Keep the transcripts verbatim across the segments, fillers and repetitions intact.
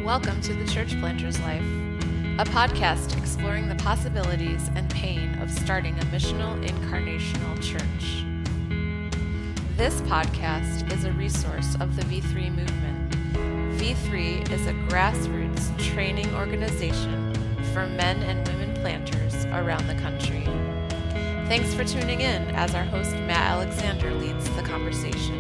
Welcome to The Church Planter's Life, a podcast exploring the possibilities and pain of starting a missional incarnational church. This podcast is a resource of the V three movement. V three is a grassroots training organization for men and women planters around the country. Thanks for tuning in as our host Matt Alexander leads the conversation.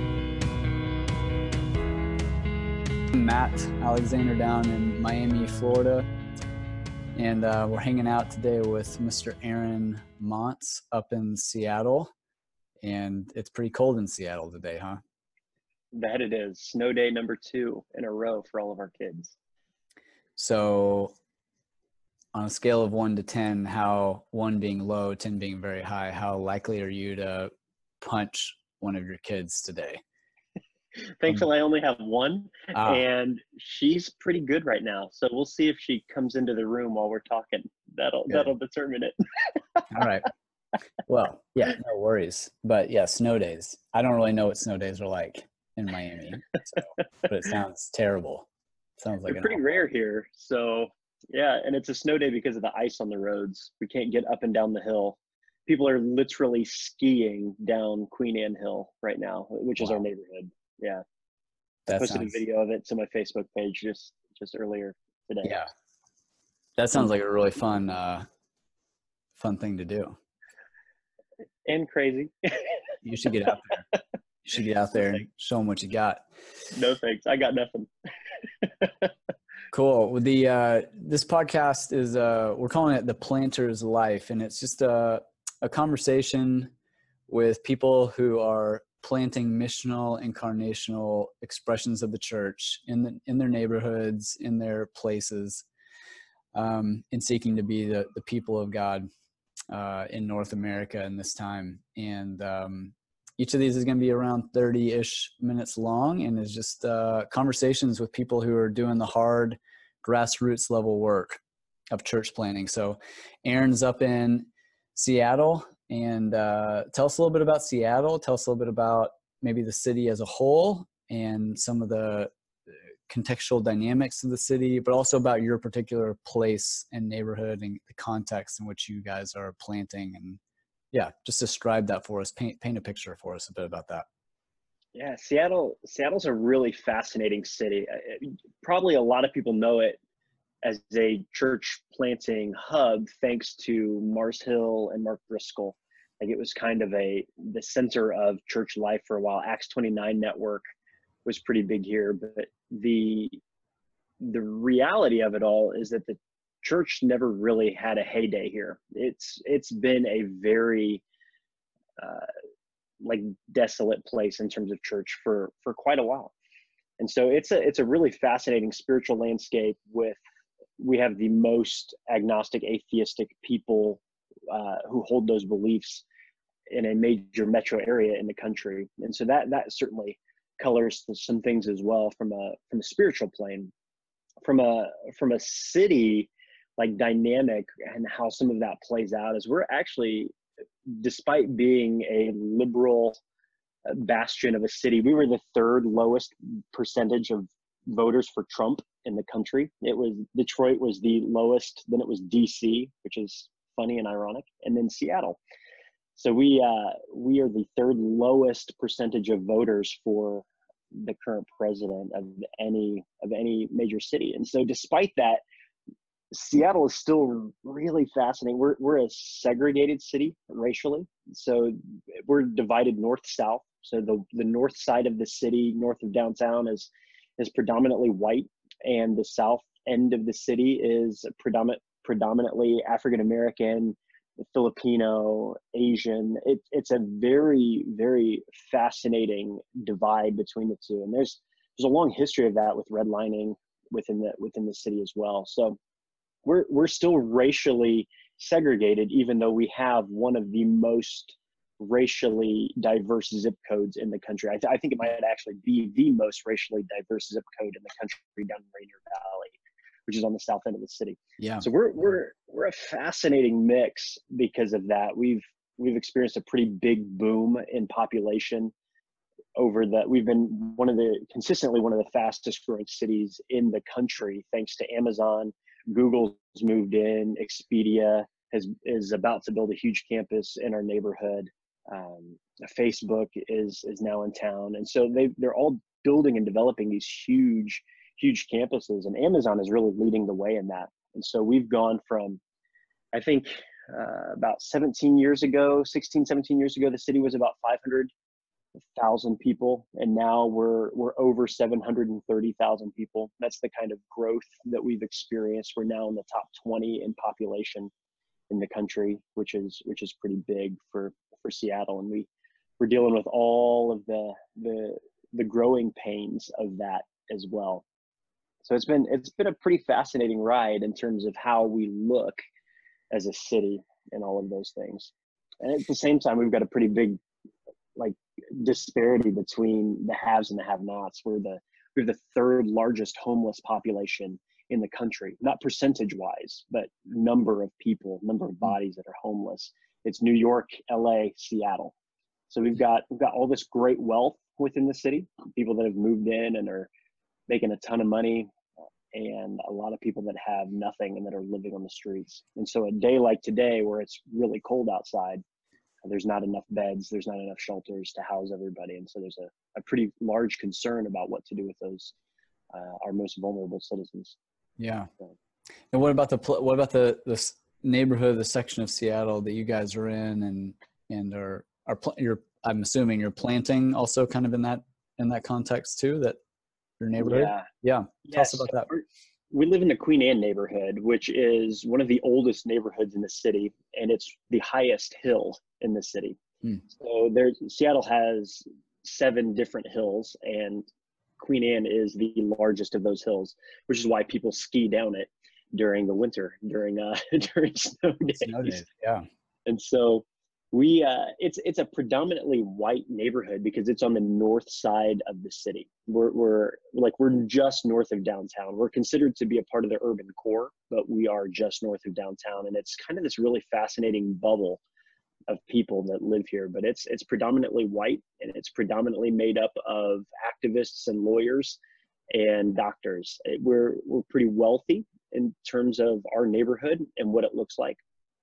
Matt Alexander down in Miami, Florida, and uh, we're hanging out today with Mister Aaron Montz up in Seattle, and it's pretty cold in Seattle today, huh? That it is. Snow day number two in a row for all of our kids. So on a scale of one to ten, how one being low, ten being very high, how likely are you to punch one of your kids today? Thankfully, I only have one, ah. and she's pretty good right now. So we'll see if she comes into the room while we're talking. That'll Good. that'll determine it. All right. Well, yeah, no worries. But yeah, snow days. I don't really know what snow days are like in Miami, so, but it sounds terrible. Sounds like They're pretty rare here. So yeah, and it's a snow day because of the ice on the roads. We can't get up and down the hill. People are literally skiing down Queen Anne Hill right now, which wow. is our neighborhood. Yeah. That I posted sounds, a video of it to my Facebook page just, just earlier today. Yeah. That sounds like a really fun, uh, fun thing to do. And crazy. You should get out there. You should get out there and show them what you got. No thanks. I got nothing. Cool. Well, the, uh, this podcast is, uh, we're calling it The Planter's Life, and it's just a, a conversation with people who are planting missional, incarnational expressions of the church in the, in their neighborhoods, in their places, um, in seeking to be the, the people of God uh, in North America in this time. And um, each of these is going to be around thirty-ish minutes long, and is just uh, conversations with people who are doing the hard grassroots level work of church planting. So Aaron's up in Seattle. And uh, tell us a little bit about Seattle. Tell us a little bit about maybe the city as a whole and some of the contextual dynamics of the city, but also about your particular place and neighborhood and the context in which you guys are planting. And yeah, just describe that for us. Paint paint a picture for us a bit about that. Yeah, Seattle. Seattle's a really fascinating city. Probably a lot of people know it as a church planting hub, thanks to Mars Hill and Mark Driscoll. Like it was kind of a, the center of church life for a while. Acts twenty-nine network was pretty big here, but the, the reality of it all is that the church never really had a heyday here. It's, it's been a very, uh, like desolate place in terms of church for, for quite a while. And so it's a, it's a really fascinating spiritual landscape with, we have the most agnostic, atheistic people uh, who hold those beliefs in a major metro area in the country. And so that that certainly colors some things as well from a from a spiritual plane. From a from a city like dynamic and how some of that plays out is we're actually, despite being a liberal bastion of a city, we were the third lowest percentage of voters for Trump in the country. It was Detroit was the lowest, then it was D C, which is funny and ironic, and then Seattle. So we uh, we are the third lowest percentage of voters for the current president of any of any major city. And so despite that, Seattle is still really fascinating. We're we're a segregated city racially. So we're divided north-south. So the, the north side of the city, north of downtown, is is predominantly white, and the south end of the city is predominant, predominantly African-American, Filipino, Asian. It, it's a very, very fascinating divide between the two. And there's there's a long history of that with redlining within the within the city as well. So we're we're still racially segregated, even though we have one of the most racially diverse zip codes in the country. I, th- I think it might actually be the most racially diverse zip code in the country down in Rainier Valley, which is on the south end of the city. Yeah. So we're we're we're a fascinating mix because of that. We've we've experienced a pretty big boom in population over the, we've been one of the, consistently one of the fastest growing cities in the country, thanks to Amazon. Google's moved in, Expedia has, is about to build a huge campus in our neighborhood. Um, Facebook is, is now in town. And so they, they're all building and developing these huge, huge campuses, and Amazon is really leading the way in that. And so we've gone from, I think, uh, about seventeen years ago, sixteen, seventeen years ago, the city was about five hundred thousand people, and now we're we're over seven hundred thirty thousand people. That's the kind of growth that we've experienced. We're now in the top twenty in population in the country, which is which is pretty big for for Seattle, and we we're dealing with all of the the the growing pains of that as well. So it's been it's been a pretty fascinating ride in terms of how we look as a city and all of those things. And at the same time, we've got a pretty big like disparity between the haves and the have-nots. We're the we're the third largest homeless population in the country, not percentage wise, but number of people, number of bodies that are homeless. It's New York, L A, Seattle. So we've got we've got all this great wealth within the city, people that have moved in and are making a ton of money, and a lot of people that have nothing and that are living on the streets. And so a day like today, where it's really cold outside, there's not enough beds, there's not enough shelters to house everybody. And so there's a, a pretty large concern about what to do with those, uh, our most vulnerable citizens. Yeah. So, and what about the, what about the, the neighborhood, the section of Seattle that you guys are in, and, and are, are, you're, I'm assuming you're planting also kind of in that, in that context too, that your neighborhood? Yeah. Yeah. Tell Yes. us about that. We live in the Queen Anne neighborhood, which is one of the oldest neighborhoods in the city, and it's the highest hill in the city. Hmm. So there's, Seattle has seven different hills, and Queen Anne is the largest of those hills, which is why people ski down it during the winter, during uh during snow days. Snow days. Yeah. And so we uh it's it's a predominantly white neighborhood because it's on the north side of the city. We're we're like we're just north of downtown. We're considered to be a part of the urban core, but we are just north of downtown, and it's kind of this really fascinating bubble of people that live here. But it's it's predominantly white, and it's predominantly made up of activists and lawyers and doctors. It, we're we're pretty wealthy in terms of our neighborhood and what it looks like.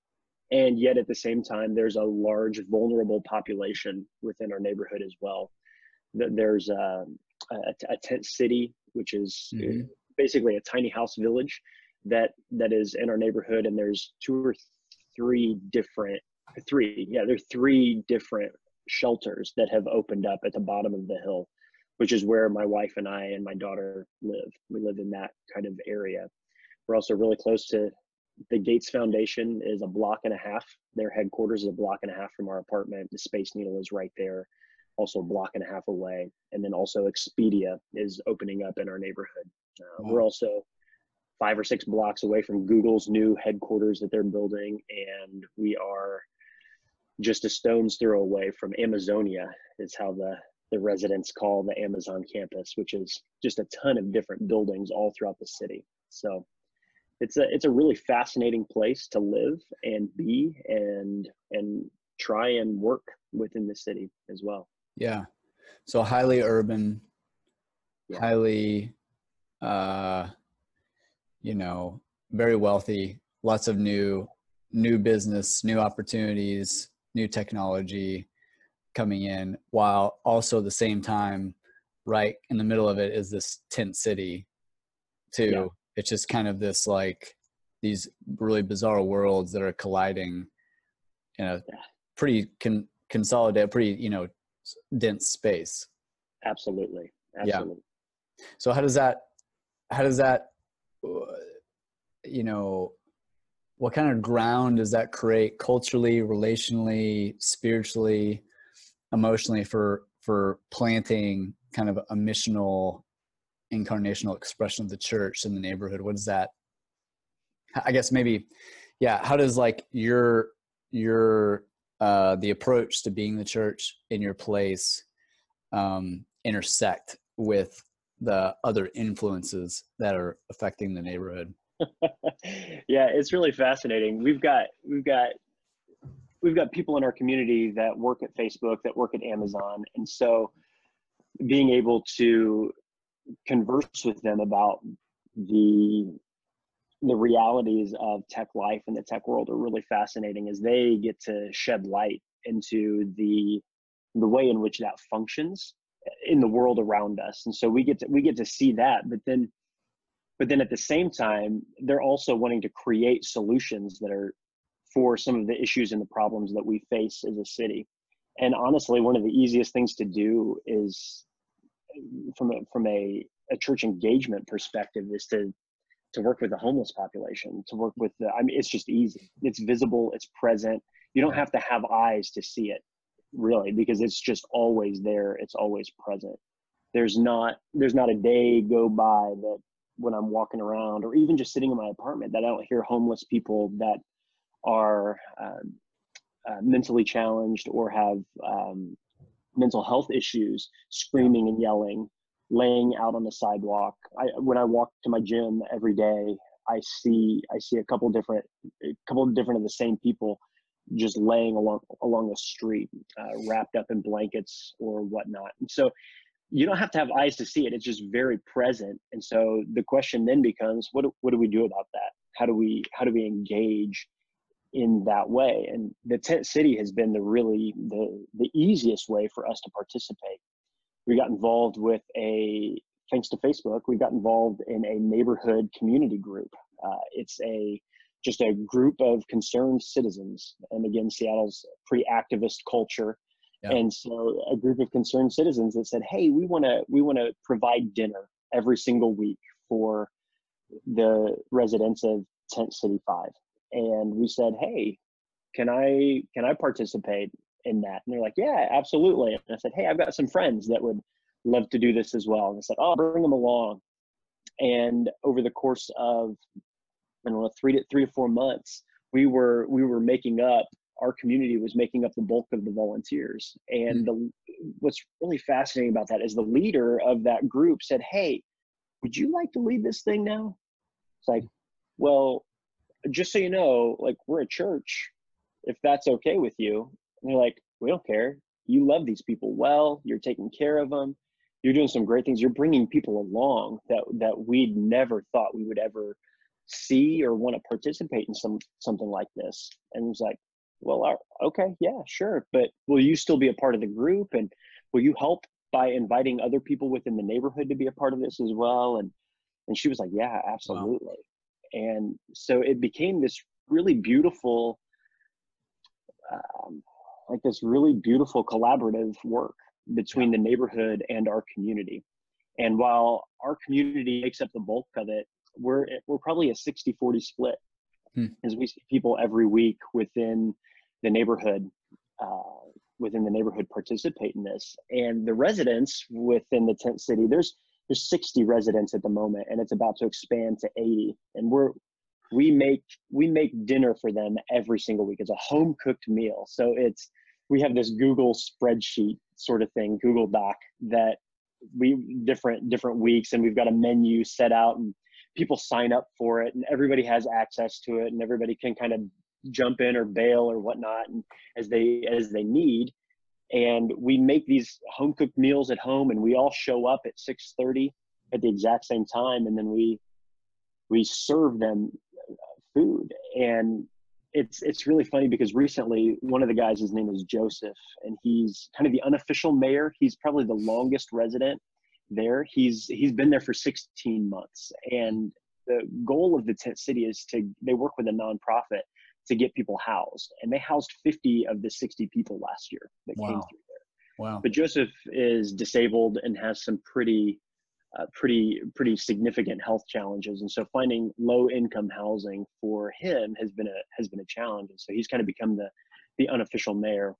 And yet at the same time, there's a large vulnerable population within our neighborhood as well. There's a, a, a tent city, which is mm-hmm. basically a tiny house village that that is in our neighborhood. And there's two or three different, three, yeah, there's three different shelters that have opened up at the bottom of the hill, which is where my wife and I and my daughter live. We live in that kind of area. We're also really close to the Gates Foundation is a block and a half. Their headquarters is a block and a half from our apartment. The Space Needle is right there, also a block and a half away. And then also Expedia is opening up in our neighborhood. Uh, wow. We're also five or six blocks away from Google's new headquarters that they're building. And we are just a stone's throw away from Amazonia, is how the, the residents call the Amazon campus, which is just a ton of different buildings all throughout the city. So It's a it's a really fascinating place to live and be and and try and work within the city as well. Yeah. So highly urban, yeah. highly, uh, you know, very wealthy, lots of new, new business, new opportunities, new technology coming in, while also at the same time, right in the middle of it is this tent city too. Yeah. It's just kind of this, like, these really bizarre worlds that are colliding in a pretty con- consolidated, pretty, you know, dense space. Absolutely. Absolutely. Yeah. So how does that, how does that, you know, what kind of ground does that create culturally, relationally, spiritually, emotionally for, for planting kind of a missional, incarnational expression of the church in the neighborhood? What is that? I guess maybe, yeah. How does like your, your, uh, the approach to being the church in your place, um, intersect with the other influences that are affecting the neighborhood? Yeah, it's really fascinating. We've got, we've got, we've got people in our community that work at Facebook, that work at Amazon. And so being able to converse with them about the the realities of tech life and the tech world are really fascinating, as they get to shed light into the the way in which that functions in the world around us. And so we get to we get to see that, but then but then at the same time, they're also wanting to create solutions that are for some of the issues and the problems that we face as a city. And honestly, one of the easiest things to do is from a, from a, a church engagement perspective is to to work with the homeless population, to work with the, I mean, it's just easy. It's visible, it's present. You don't have to have eyes to see it, really, because it's just always there. It's always present. There's not, there's not a day go by that when I'm walking around or even just sitting in my apartment that I don't hear homeless people that are um, uh, mentally challenged or have um, mental health issues screaming and yelling, laying out on the sidewalk. I, when I walk to my gym every day, I see I see a couple different a couple of different of the same people just laying along along the street, uh, wrapped up in blankets or whatnot. And so you don't have to have eyes to see it. It's just very present. And so the question then becomes, what do, what do we do about that? How do we how do we engage in that way? And the tent city has been the really the the easiest way for us to participate. We got involved with a, thanks to Facebook, we got involved in a neighborhood community group. Uh, it's a, just a group of concerned citizens. And again, Seattle's pretty activist culture. Yeah. And so a group of concerned citizens that said, hey, we want to, we want to provide dinner every single week for the residents of Tent City five. And we said, hey, can I, can I participate in that? And they're like, yeah, absolutely. And I said, hey, I've got some friends that would love to do this as well. And I said, oh, bring them along. And over the course of, I don't know, three to three to four months, we were we were making up, our community was making up the bulk of the volunteers. And the, what's really fascinating about that is the leader of that group said, hey, would you like to lead this thing now? It's like, well, just so you know, like, we're a church, if that's okay with you. And they're like, we don't care. You love these people well. You're taking care of them. You're doing some great things. You're bringing people along that that we'd never thought we would ever see or want to participate in some something like this. And it was like, well, okay, yeah, sure. But will you still be a part of the group? And will you help by inviting other people within the neighborhood to be a part of this as well? And and she was like, yeah, absolutely. Wow. And so it became this really beautiful, um, like this really beautiful collaborative work between the neighborhood and our community. And while our community makes up the bulk of it, we're we're probably a sixty forty split, hmm. as we see people every week within the neighborhood, uh, within the neighborhood participate in this. And the residents within the tent city, there's there's sixty residents at the moment, and it's about to expand to eighty. And we're we make we make dinner for them every single week. It's a home cooked meal. So it's we have this Google spreadsheet sort of thing, Google Doc, that we different different weeks, and we've got a menu set out, and people sign up for it, and everybody has access to it, and everybody can kind of jump in or bail or whatnot, and as they as they need. And we make these home cooked meals at home, and we all show up at six thirty at the exact same time, and then we we serve them food. And it's it's really funny because recently one of the guys, his name is Joseph, and he's kind of the unofficial mayor. He's probably the longest resident there. He's he's been there for sixteen months. And the goal of the tent city is to, they work with a nonprofit to get people housed. And they housed fifty of the sixty people last year that wow. came through there. Wow. But Joseph is disabled and has some pretty uh, pretty pretty significant health challenges. And so finding low income housing for him has been a has been a challenge. And so he's kind of become the the unofficial mayor.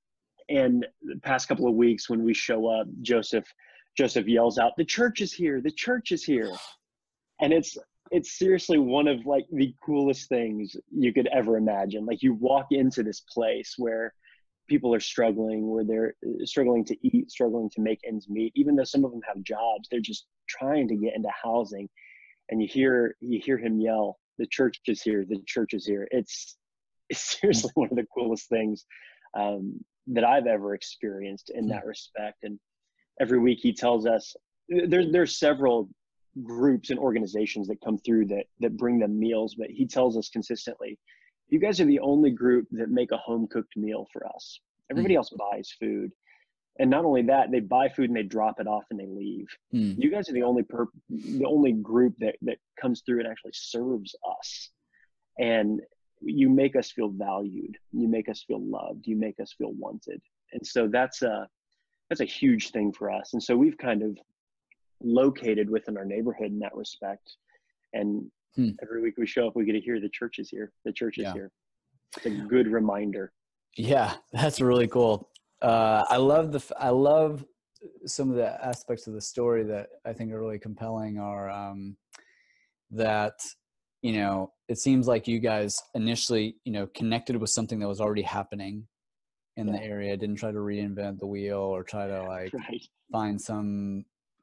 And the past couple of weeks when we show up, Joseph Joseph yells out, "The church is here, the church is here." And it's it's seriously one of like the coolest things you could ever imagine. Like, you walk into this place where people are struggling, where they're struggling to eat, struggling to make ends meet. Even though some of them have jobs, they're just trying to get into housing. And you hear you hear him yell, "The church is here, the church is here." It's it's seriously one of the coolest things um, that I've ever experienced in that respect. And every week he tells us there's there's several groups and organizations that come through that that bring them meals, but he tells us consistently, you guys are the only group that make a home cooked meal for us. Everybody mm. else buys food. And not only that, they buy food and they drop it off and they leave. Mm. You guys are the only per, the only group that, that comes through and actually serves us. And you make us feel valued. You make us feel loved. You make us feel wanted. And so that's a, that's a huge thing for us. And so we've kind of located within our neighborhood in that respect. And hmm. every week we show up, we get to hear the church is here. The church is yeah. here. It's a good reminder. Yeah, that's really cool. Uh, I love the, I love some of the aspects of the story that I think are really compelling are um, that, you know, it seems like you guys initially, you know, connected with something that was already happening in yeah. the area, didn't try to reinvent the wheel or try to like right. find some,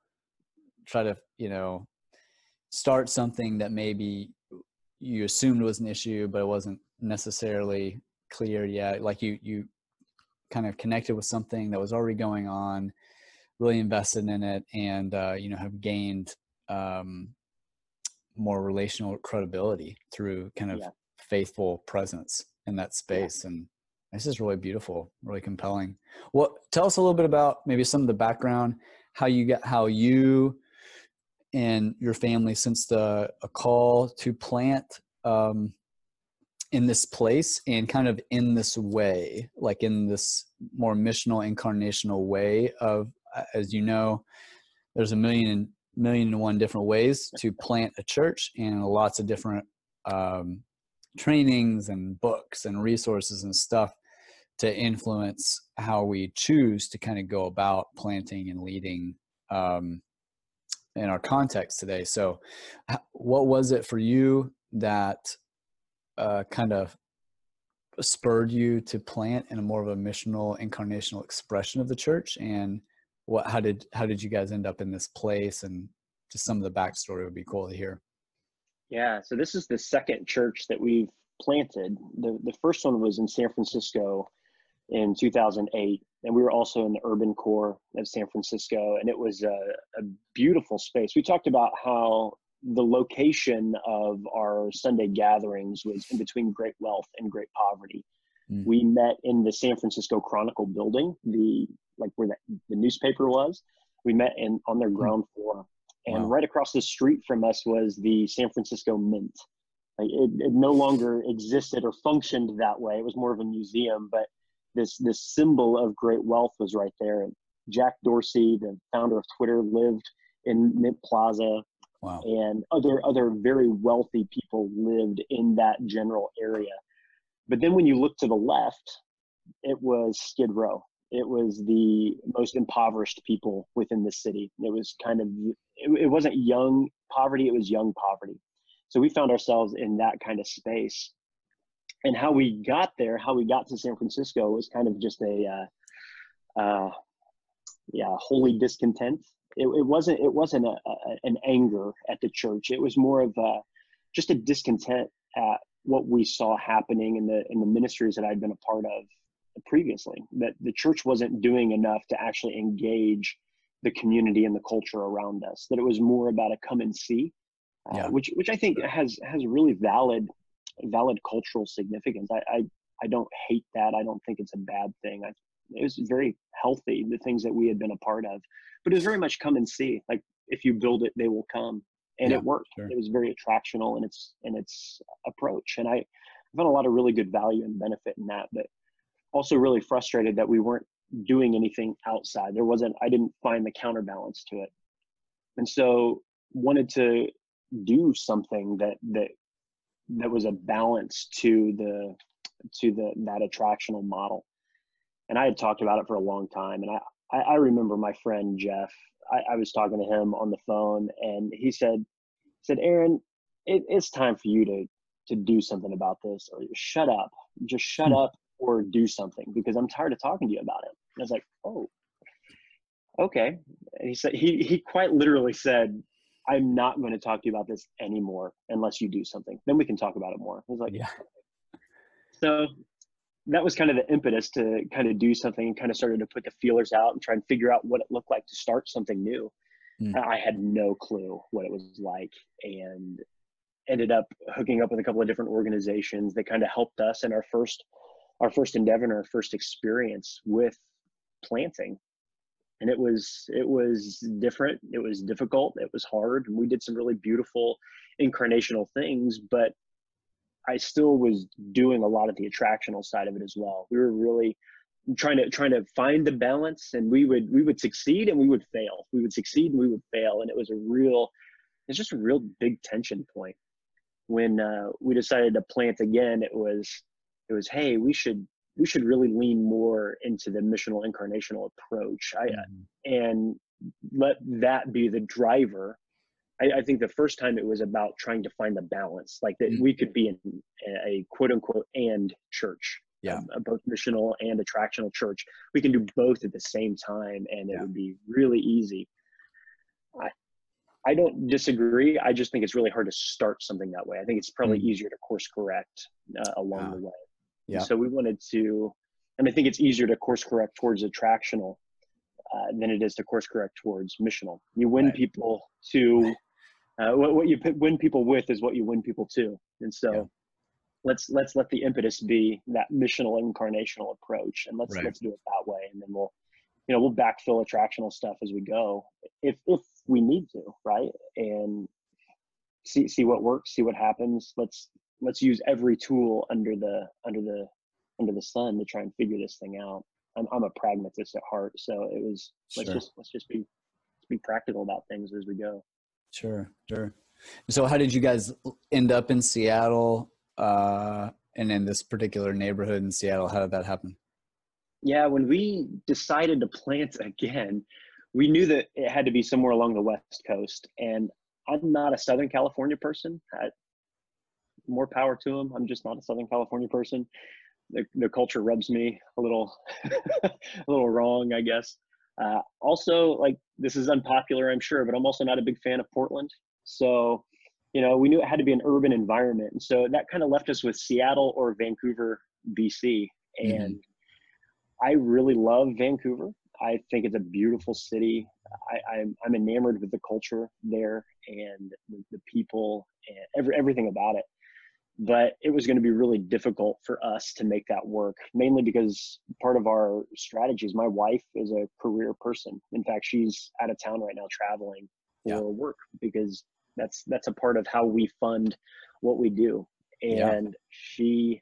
try to, you know, start something that maybe you assumed was an issue, but it wasn't necessarily clear yet. Like you, you kind of connected with something that was already going on, really invested in it, and, uh, you know, have gained um, more relational credibility through kind of yeah. faithful presence in that space. Yeah. And this is really beautiful, really compelling. Well, tell us a little bit about maybe some of the background, how you get, how you and your family sensed a, a call to plant um, in this place and kind of in this way, like in this more missional, incarnational way of, as you know, there's a million, million and one different ways to plant a church, and lots of different um, trainings and books and resources and stuff to influence how we choose to kind of go about planting and leading um, in our context today. So what was it for you that uh, kind of spurred you to plant in a more of a missional, incarnational expression of the church? And what, how did, how did you guys end up in this place? And just some of the backstory would be cool to hear. Yeah. So this is the second church that we've planted. The, the first one was in San Francisco in two thousand eight. And we were also in the urban core of San Francisco. And it was a, a beautiful space. We talked about how the location of our Sunday gatherings was in between great wealth and great poverty. Mm. We met in the San Francisco Chronicle building, the like where the, the newspaper was. We met in on their ground floor. And wow. right across the street from us was the San Francisco Mint. Like it, it no longer existed or functioned that way. It was more of a museum, but this this symbol of great wealth was right there. And Jack Dorsey, the founder of Twitter, lived in Mint Plaza. Wow. And other other very wealthy people lived in that general area. But then when you look to the left, it was Skid Row. It was the most impoverished people within the city. It was kind of, it, it wasn't young poverty, it was young poverty. So we found ourselves in that kind of space. And how we got there, how we got to San Francisco was kind of just a, uh, uh, yeah, holy discontent. It, it wasn't, it wasn't a, a, an anger at the church. It was more of a, just a discontent at what we saw happening in the, in the ministries that I'd been a part of previously, that the church wasn't doing enough to actually engage the community and the culture around us, that it was more about a come and see, uh, yeah. which, which I think has, has really valid, valid cultural significance. I, I, I don't hate that. I don't think it's a bad thing. I, it was very healthy, the things that we had been a part of, but it was very much come and see, like if you build it, they will come. And yeah, it worked. Sure. It was very attractional in its, in its approach. And I found a lot of really good value and benefit in that, but also really frustrated that we weren't doing anything outside. There wasn't, I didn't find the counterbalance to it. And so wanted to do something that, that, that was a balance to the, to the, that attractional model. And I had talked about it for a long time. And I, I, I remember my friend, Jeff, I, I was talking to him on the phone, and he said, said, Aaron, it, it's time for you to, to do something about this, or shut up, just shut up or do something, because I'm tired of talking to you about it. And I was like, oh, okay. And he said, he, he quite literally said, I'm not going to talk to you about this anymore unless you do something. Then we can talk about it more. I was like, yeah. So that was kind of the impetus to kind of do something, and kind of started to put the feelers out and try and figure out what it looked like to start something new. Mm. I had no clue what it was like, and ended up hooking up with a couple of different organizations that kind of helped us in our first, our first endeavor and our first experience with planting. And it was, it was different. It was difficult. It was hard. And we did some really beautiful incarnational things, but I still was doing a lot of the attractional side of it as well. We were really trying to, trying to find the balance, and we would, we would succeed and we would fail. We would succeed and we would fail. And it was a real, it's just a real big tension point. When uh, we decided to plant again, it was, it was, hey, we should, we should really lean more into the missional incarnational approach. I, mm-hmm. and let that be the driver. I, I think the first time it was about trying to find the balance, like that mm-hmm. we could be in a, a quote unquote and church, yeah, a, a both missional and attractional church. We can do both at the same time, and it yeah. would be really easy. I, I don't disagree. I just think it's really hard to start something that way. I think it's probably mm-hmm. easier to course correct uh, along yeah. the way. Yeah. So we wanted to, and I think it's easier to course correct towards attractional uh, than it is to course correct towards missional. You win right. people to. Uh, what, what you win people with is what you win people to. And so yeah. let's, let's let the impetus be that missional incarnational approach, and let's, right. let's do it that way. And then we'll, you know, we'll backfill attractional stuff as we go, if, if we need to, right. And see, see what works, see what happens. Let's, let's use every tool under the, under the, under the sun to try and figure this thing out. I'm, I'm a pragmatist at heart. So it was, sure. let's just, let's just be, let's be practical about things as we go. Sure, sure. So how did you guys end up in Seattle uh, and in this particular neighborhood in Seattle? How did that happen? Yeah, when we decided to plant again, we knew that it had to be somewhere along the West Coast. And I'm not a Southern California person. I, more power to them. I'm just not a Southern California person. The, the culture rubs me a little, a little wrong, I guess. Uh, also, like, this is unpopular, I'm sure, but I'm also not a big fan of Portland. So, you know, we knew it had to be an urban environment. And so that kind of left us with Seattle or Vancouver, B C. And mm-hmm. I really love Vancouver. I think it's a beautiful city. I, I'm, I'm enamored with the culture there and the, the people and every, everything about it. But it was going to be really difficult for us to make that work, mainly because part of our strategy is my wife is a career person. In fact, she's out of town right now traveling for yeah. work, because that's that's a part of how we fund what we do. And yeah. she,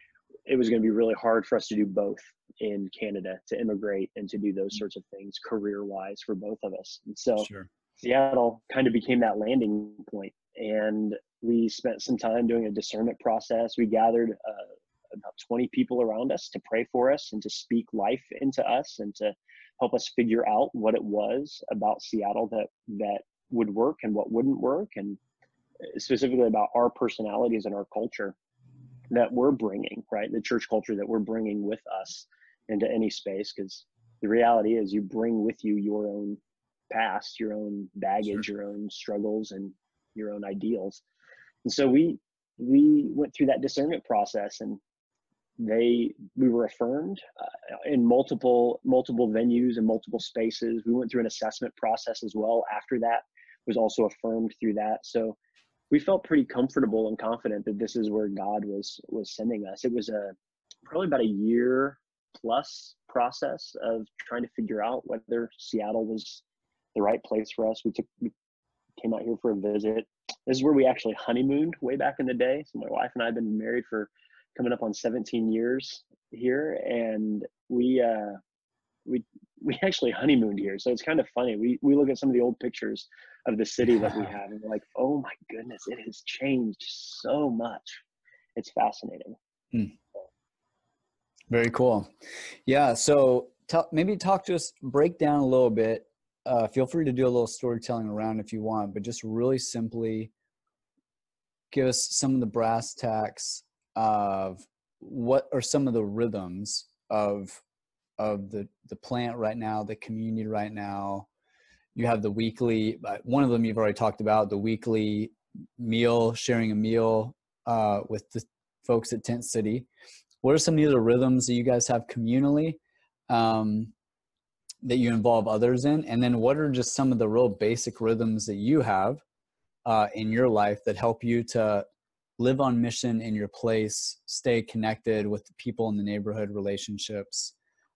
it was going to be really hard for us to do both in Canada, to immigrate and to do those sorts of things career-wise for both of us. And so sure. Seattle kind of became that landing point. And we spent some time doing a discernment process. We gathered uh, about twenty people around us to pray for us and to speak life into us and to help us figure out what it was about Seattle that, that would work and what wouldn't work, and specifically about our personalities and our culture that we're bringing, right? The church culture that we're bringing with us into any space. Because the reality is you bring with you your own past, your own baggage, sure. your own struggles, and your own ideals. And so we we went through that discernment process, and they we were affirmed uh, in multiple multiple venues and multiple spaces. We went through an assessment process as well after that, was also affirmed through that. So we felt pretty comfortable and confident that this is where God was was sending us. It was a probably about a year plus process of trying to figure out whether Seattle was the right place for us. We took we came out here for a visit. This is where we actually honeymooned way back in the day. So my wife and I have been married for coming up on seventeen years here. And we, uh, we, we actually honeymooned here. So it's kind of funny. We, we look at some of the old pictures of the city that we have, and we're like, oh my goodness, it has changed so much. It's fascinating. Hmm. Very cool. Yeah. So t- maybe talk to us, break down a little bit. Uh, feel free to do a little storytelling around if you want, but just really simply give us some of the brass tacks of what are some of the rhythms of of the the plant right now, the community right now. You have the weekly, one of them you've already talked about, the weekly meal, sharing a meal uh, with the folks at Tent City. what are some of the other rhythms that you guys have communally um, that you involve others in? And then what are just some of the real basic rhythms that you have uh, in your life that help you to live on mission in your place, stay connected with the people in the neighborhood, relationships?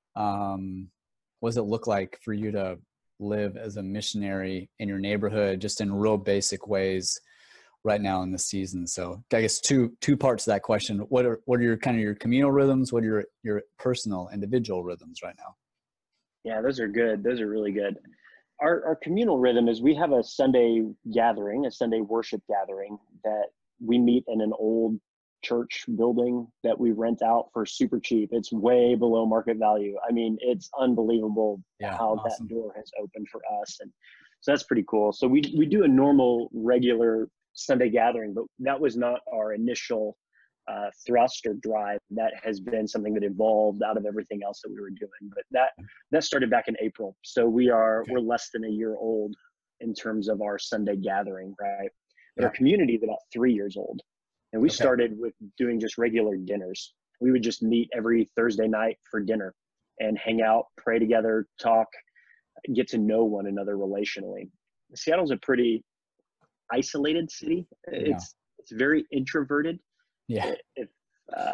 Um, what does it look like for you to live as a missionary in your neighborhood, just in real basic ways right now in the season? So I guess two two parts to that question. What are what are your kind of your communal rhythms? What are your your personal individual rhythms right now? Yeah, those are good. Those are really good. Our our communal rhythm is we have a Sunday gathering, a Sunday worship gathering that we meet in an old church building that we rent out for super cheap. It's way below market value. I mean, it's unbelievable yeah, how awesome. that door has opened for us. And so that's pretty cool. So we, we do a normal, regular Sunday gathering, but that was not our initial uh, thrust or drive. That has been something that evolved out of everything else that we were doing. But that, that started back in April. So we are, okay. we're less than a year old in terms of our Sunday gathering, right? But yeah. Our community is about three years old. And we okay. started with doing just regular dinners. We would just meet every Thursday night for dinner and hang out, pray together, talk, get to know one another relationally. Seattle's a pretty isolated city. It's yeah. it's very introverted. Yeah, it, it, uh,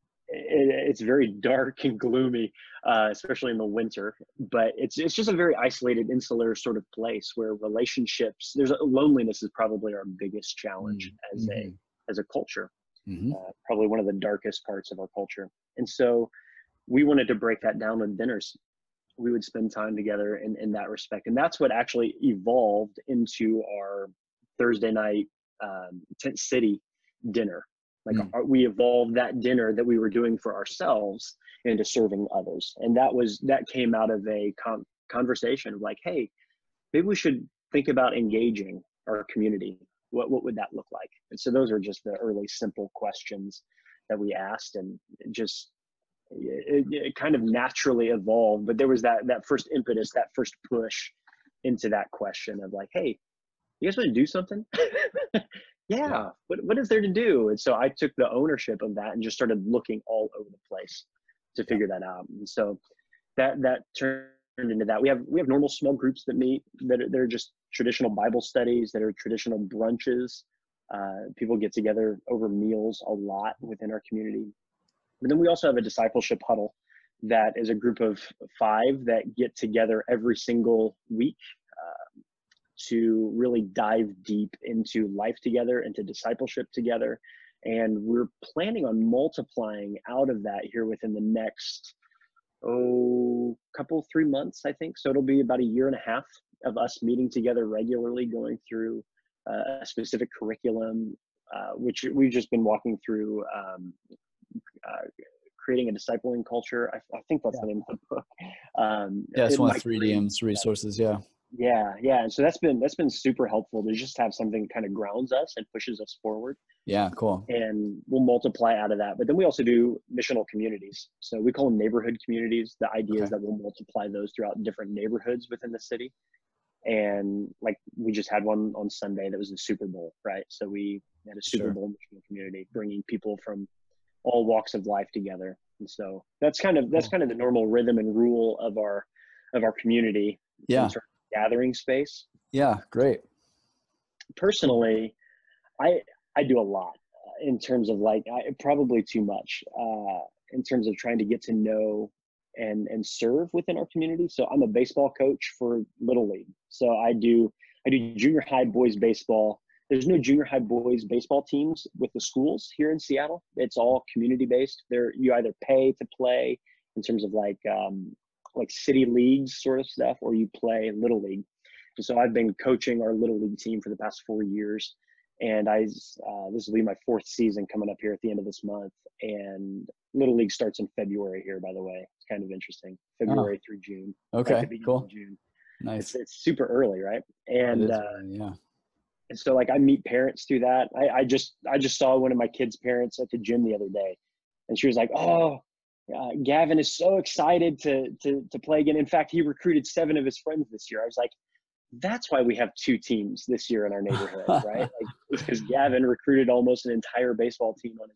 it, it's very dark and gloomy, uh, especially in the winter. But it's it's just a very isolated, insular sort of place where relationships. There's a, loneliness is probably our biggest challenge mm-hmm. as a as a culture, mm-hmm. uh, probably one of the darkest parts of our culture. And so we wanted to break that down with dinners. We would spend time together in, in that respect. And that's what actually evolved into our Thursday night um, Tent City dinner. Like mm. our, we evolved that dinner that we were doing for ourselves into serving others. And that was, that came out of a con- conversation of like, hey, maybe we should think about engaging our community. What what would that look like? And so those are just the early simple questions that we asked, and it just it, it kind of naturally evolved. But there was that that first impetus, that first push into that question of like, hey, you guys want to do something? yeah, yeah. What what is there to do? And so I took the ownership of that and just started looking all over the place to figure that out. And so that that turned into that. We have we have normal small groups that meet that are, that are just traditional Bible studies, that are traditional brunches. Uh, people get together over meals a lot within our community. But then we also have a discipleship huddle that is a group of five that get together every single week uh, to really dive deep into life together, into discipleship together. And we're planning on multiplying out of that here within the next oh, couple, three months, I think. So it'll be about a year and a half of us meeting together regularly, going through uh, a specific curriculum, uh, which we've just been walking through, um, uh, creating a discipling culture. I, I think that's yeah. the name of the book. Um, yeah, it's one of three D M's resources. Yeah. Yeah. Yeah. And so that's been, that's been super helpful to just have something that kind of grounds us and pushes us forward. Yeah, cool. And we'll multiply out of that. But then we also do missional communities. So we call them neighborhood communities. The idea okay. is that we'll multiply those throughout different neighborhoods within the city. And like we just had one on Sunday that was the Super Bowl, right? So we had a Super sure. Bowl missional community, bringing people from all walks of life together. And so that's kind of that's kind of the normal rhythm and rule of our of our community. Yeah. In terms of gathering space. Yeah, great. Personally, I I do a lot uh, in terms of like I, probably too much uh, in terms of trying to get to know and and serve within our community. So I'm a baseball coach for Little League. So I do I do junior high boys baseball. There's no junior high boys baseball teams with the schools here in Seattle. It's all community based. There you either pay to play in terms of like um, like city leagues sort of stuff, or you play Little League. And so I've been coaching our Little League team for the past four years. And I, uh, this will be my fourth season coming up here at the end of this month. And Little League starts in February here, by the way. It's kind of interesting. February oh. through June. Okay, cool. June. Nice. It's, it's super early, right? And is, uh, yeah. And so like I meet parents through that. I, I just I just saw one of my kids' parents at the gym the other day, and she was like, "Oh, uh, Gavin is so excited to to to play again. In fact, he recruited seven of his friends this year." I was like, that's why we have two teams this year in our neighborhood, right? Like, it's because Gavin recruited almost an entire baseball team on his own.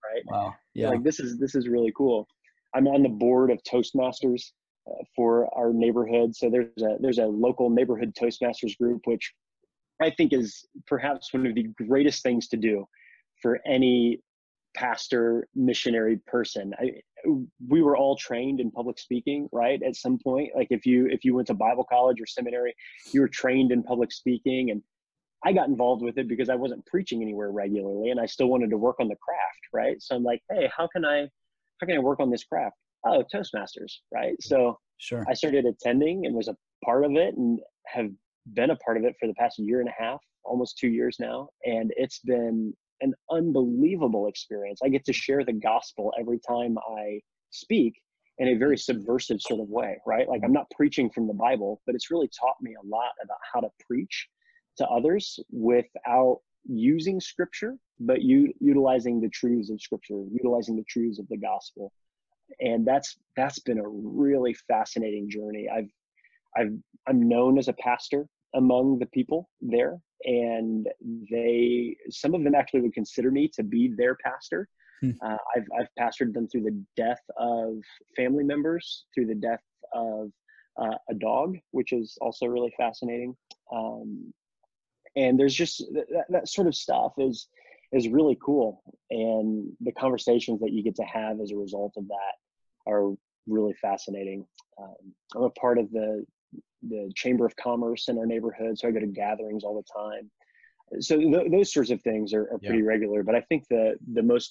right? Wow. Yeah. Like this is, this is really cool. I'm on the board of Toastmasters uh, for our neighborhood. So there's a, there's a local neighborhood Toastmasters group, which I think is perhaps one of the greatest things to do for any pastor, missionary person. I, we were all trained in public speaking, right? At some point, like if you, if you went to Bible college or seminary, you were trained in public speaking. And I got involved with it because I wasn't preaching anywhere regularly and I still wanted to work on the craft, right? So I'm like, hey, how can I, how can I work on this craft? Oh, Toastmasters, right? So Sure. I started attending and was a part of it and have been a part of it for the past year and a half, almost two years now. And it's been an unbelievable experience. I get to share the gospel every time I speak in a very subversive sort of way, right? Like I'm not preaching from the Bible, but it's really taught me a lot about how to preach to others without using scripture, but you utilizing the truths of scripture, utilizing the truths of the gospel. And that's, that's been a really fascinating journey. I've, I've, I'm known as a pastor among the people there, and they, some of them actually would consider me to be their pastor. Hmm. Uh, I've, I've pastored them through the death of family members, through the death of uh, a dog, which is also really fascinating. Um, and there's just that, that sort of stuff is, is really cool. And the conversations that you get to have as a result of that are really fascinating. Um, I'm a part of the, the Chamber of Commerce in our neighborhood, so I go to gatherings all the time. So th- those sorts of things are, are pretty yeah. regular. But I think the the most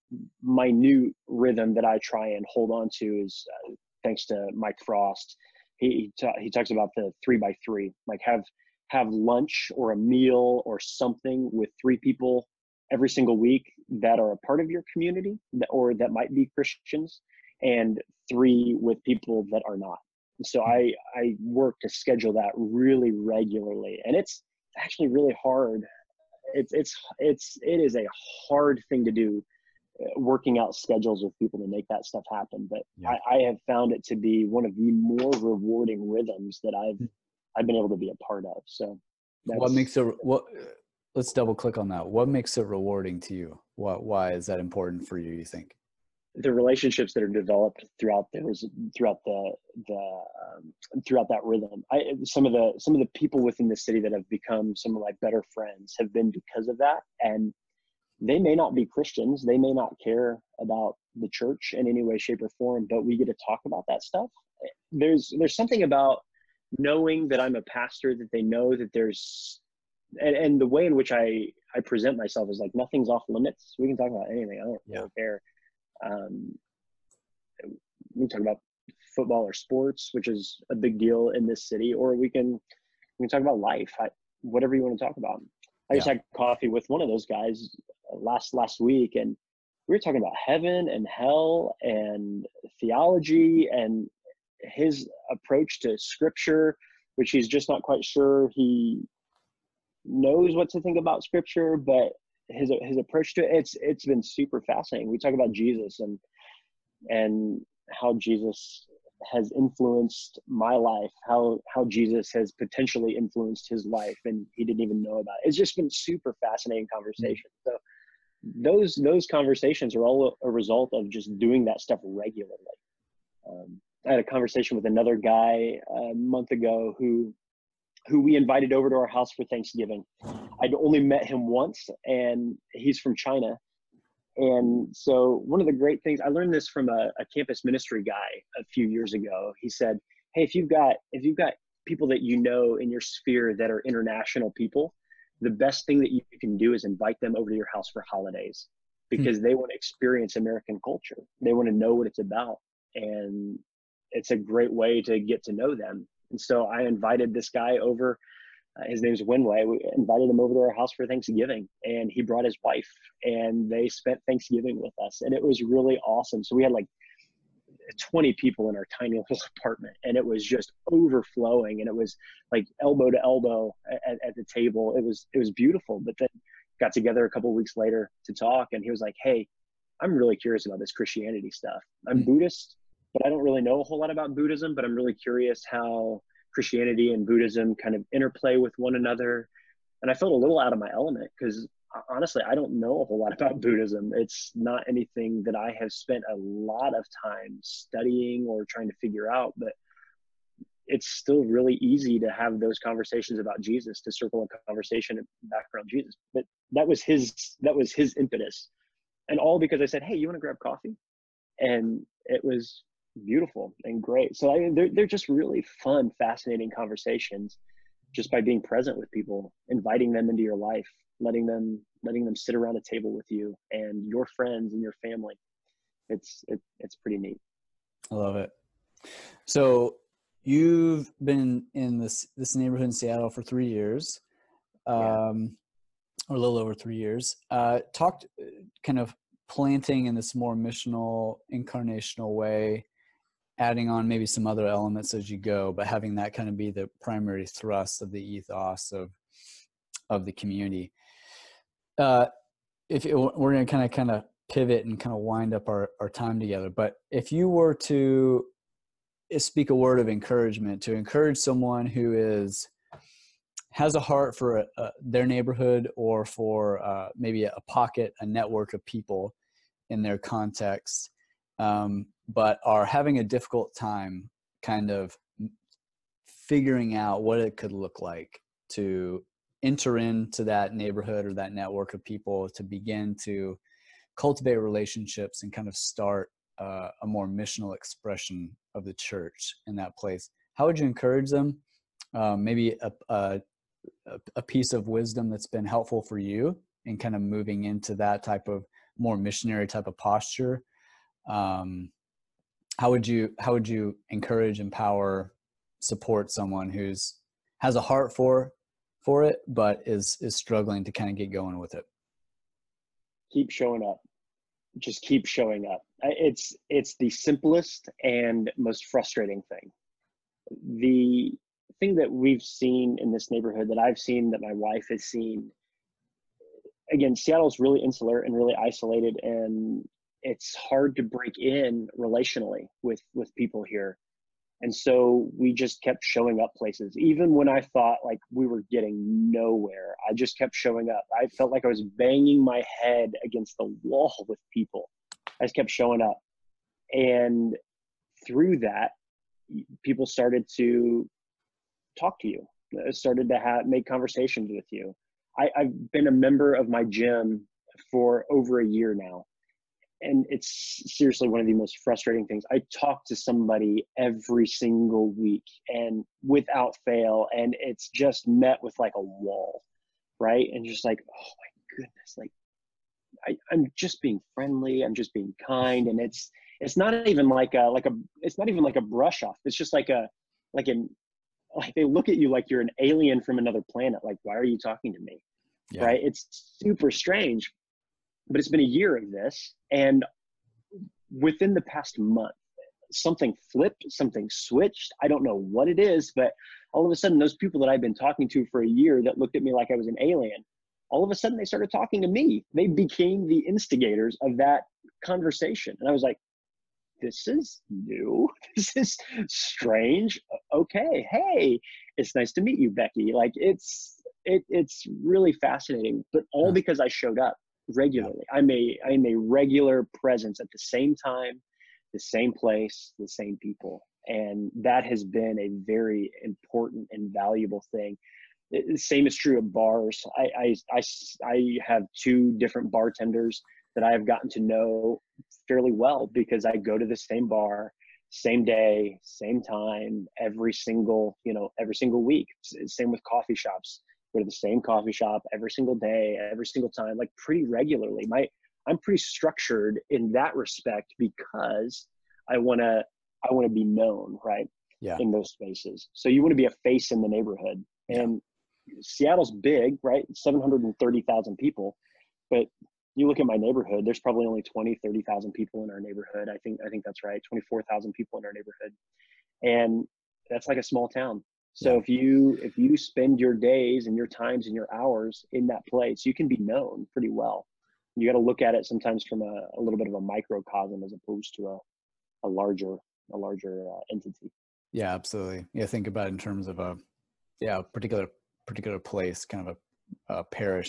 minute rhythm that I try and hold on to is uh, thanks to Mike Frost. He he, ta- he talks about the three by three, like have have lunch or a meal or something with three people every single week that are a part of your community that, or that might be Christians, and three with people that are not. So I, I work to schedule that really regularly, and it's actually really hard. It's, it's, it's, it is a hard thing to do, uh, working out schedules with people to make that stuff happen. But yeah. I, I have found it to be one of the more rewarding rhythms that I've, I've been able to be a part of. So that's, what makes it, what, let's double click on that. What makes it rewarding to you? What, why is that important for you, you think? The relationships that are developed throughout there is throughout the the um, throughout that rhythm. I some of the some of the people within the city that have become some of my better friends have been because of that. And they may not be Christians, they may not care about the church in any way, shape, or form, but we get to talk about that stuff. There's there's something about knowing that I'm a pastor, that they know that there's and, and the way in which I I present myself is like nothing's off limits. We can talk about anything. I don't yeah. really care. Um, we can talk about football or sports, which is a big deal in this city, or we can we can talk about life, I, whatever you want to talk about. I yeah. just had coffee with one of those guys last last week, and we were talking about heaven and hell and theology and his approach to scripture, which he's just not quite sure he knows what to think about scripture, but his his approach to it, it's it's been super fascinating. We talk about Jesus and and how Jesus has influenced my life, how how Jesus has potentially influenced his life, and he didn't even know about it. It's just been super fascinating conversation. Mm-hmm. So those those conversations are all a result of just doing that stuff regularly. Um, I had a conversation with another guy a month ago who who we invited over to our house for Thanksgiving. I'd only met him once, and he's from China. And so one of the great things, I learned this from a, a campus ministry guy a few years ago. He said, hey, if you've got, if you've got people that you know in your sphere that are international people, the best thing that you can do is invite them over to your house for holidays, because hmm. they want to experience American culture. They want to know what it's about. And it's a great way to get to know them. And so I invited this guy over. Uh, his name's Winway. We invited him over to our house for Thanksgiving, and he brought his wife, and they spent Thanksgiving with us. And it was really awesome. So we had like twenty people in our tiny little apartment, and it was just overflowing. And it was like elbow to elbow at, at the table. It was, it was beautiful. But then got together a couple of weeks later to talk, and he was like, hey, I'm really curious about this Christianity stuff. I'm mm-hmm. Buddhist, but I don't really know a whole lot about Buddhism, but I'm really curious how Christianity and Buddhism kind of interplay with one another. And I felt a little out of my element because honestly, I don't know a whole lot about Buddhism. It's not anything that I have spent a lot of time studying or trying to figure out, but it's still really easy to have those conversations about Jesus, to circle a conversation back around Jesus. But that was his, that was his impetus. And all because I said, hey, you want to grab coffee? And it was beautiful and great. So I mean, they're, they're just really fun, fascinating conversations just by being present with people, inviting them into your life, letting them, letting them sit around a table with you and your friends and your family. It's, it, it's pretty neat. I love it. So you've been in this, this neighborhood in Seattle for three years, um, yeah. or a little over three years. Uh, talked kind of planting in this more missional, incarnational way, adding on maybe some other elements as you go, but having that kind of be the primary thrust of the ethos of, of the community. Uh, if it, we're going to kind of, kind of pivot and kind of wind up our, our time together, but if you were to speak a word of encouragement, to encourage someone who is, has a heart for a, a, their neighborhood or for uh, maybe a pocket, a network of people in their context, um, but are having a difficult time kind of figuring out what it could look like to enter into that neighborhood or that network of people, to begin to cultivate relationships and kind of start uh, a more missional expression of the church in that place. How would you encourage them? Um, maybe a, a, a piece of wisdom that's been helpful for you in kind of moving into that type of more missionary type of posture. Um, how would you, how would you encourage, empower, support someone who's has a heart for, for it, but is, is struggling to kind of get going with it? Keep showing up. Just keep showing up. It's, it's the simplest and most frustrating thing. The thing that we've seen in this neighborhood, that I've seen, that my wife has seen, again, Seattle's really insular and really isolated, and it's hard to break in relationally with, with people here. And so we just kept showing up places. Even when I thought like we were getting nowhere, I just kept showing up. I felt like I was banging my head against the wall with people. I just kept showing up. And through that, people started to talk to you, started to have, make conversations with you. I, I've been a member of my gym for over a year now. And it's seriously one of the most frustrating things. I talk to somebody every single week and without fail, and it's just met with like a wall, right? And just like, oh my goodness, like I, I'm just being friendly. I'm just being kind. And it's, it's not even like a, like a, it's not even like a brush off. It's just like a, like an, like they look at you like you're an alien from another planet. Like, why are you talking to me? Yeah. Right? It's super strange. But it's been a year of this, and within the past month, something flipped, something switched. I don't know what it is, but all of a sudden, those people that I've been talking to for a year that looked at me like I was an alien, all of a sudden they started talking to me. They became the instigators of that conversation. And I was like, this is new. This is strange. Okay. Hey, it's nice to meet you, Becky. Like it's, it, it's really fascinating, but all because I showed up regularly. I'm a, I'm a regular presence at the same time, the same place, the same people. And that has been a very important and valuable thing. The same is true of bars. I, I, I, I have two different bartenders that I have gotten to know fairly well because I go to the same bar, same day, same time, every single, you know, every single week. Same with coffee shops. Go to the same coffee shop every single day, every single time, like pretty regularly. My, I'm pretty structured in that respect because I want to, I want to be known, right? Yeah. In those spaces. So you want to be a face in the neighborhood. And yeah. Seattle's big, right? seven hundred thirty thousand people, but you look at my neighborhood, there's probably only twenty, thirty thousand people in our neighborhood. I think, I think that's right. twenty-four thousand people in our neighborhood. And that's like a small town. So yeah. if you, if you spend your days and your times and your hours in that place, you can be known pretty well. You got to look at it sometimes from a, a little bit of a microcosm as opposed to a, a larger, a larger uh, entity. Yeah, absolutely. Yeah. Think about it in terms of a, yeah, particular, particular place, kind of a, a parish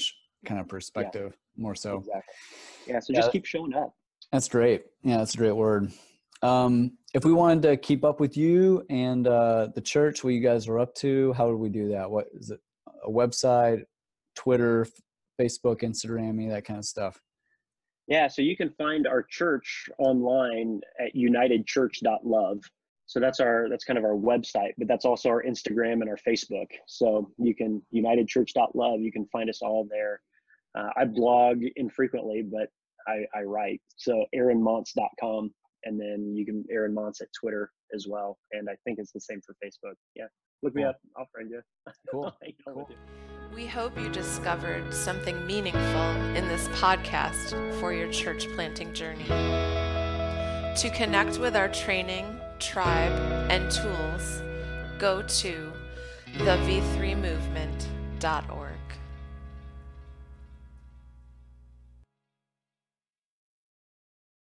kind of perspective yeah. more so. Exactly. Yeah. So yeah, just keep showing up. That's great. Yeah, that's a great word. Um, if we wanted to keep up with you and uh, the church, what you guys are up to, how would we do that? What is it? A website, Twitter, Facebook, Instagram, that kind of stuff? Yeah, so you can find our church online at united church dot love. So that's our that's kind of our website, but that's also our Instagram and our Facebook. So you can united church dot love. You can find us all there. Uh, I blog infrequently, but I, I write. So aaron montz dot com, and then you can Aaron Montz at Twitter as well. And I think it's the same for Facebook. Yeah, look cool. me up. I'll friend you. Cool. cool. We hope you discovered something meaningful in this podcast for your church planting journey. To connect with our training, tribe, and tools, go to the v three movement dot org.